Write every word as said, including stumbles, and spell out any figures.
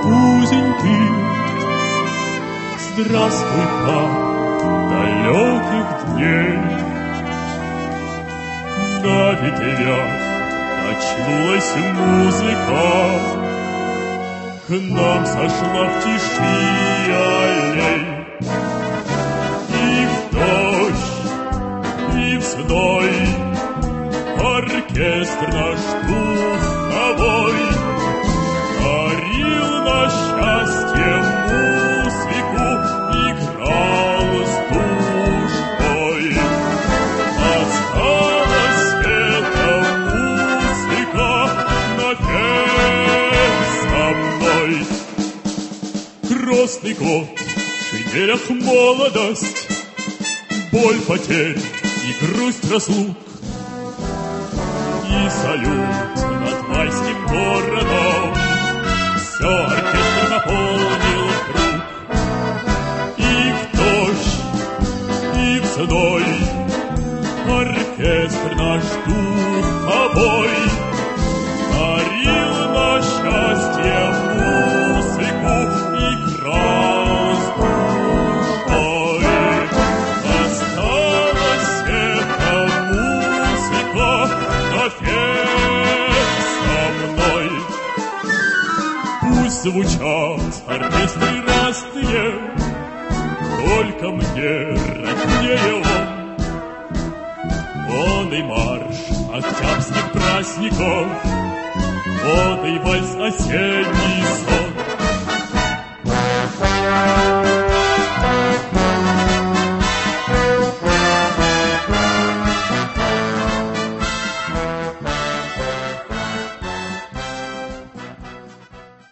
узенький. Здравствуй, как далеких дней. На ветвях очнулась музыка, к нам сошла в тиши аллей. И в дождь, и в зной оркестр наш духовой дарил на счастье музыку, играл с душой. Осталась эта музыка навек со мной. Крестный год, в шинелях молодость, боль потерь и грусть разлук. И салют над майским городом все оркестр наполнил круг. И в дождь, и в зной оркестр наш духовой дарил на счастье музыку, играл с душой. Осталась эта музыка навек со мной. Пусть звучат оркестры разные, только мне роднее он. Он и марш октябрьских праздников, вот и вальс осенний сон.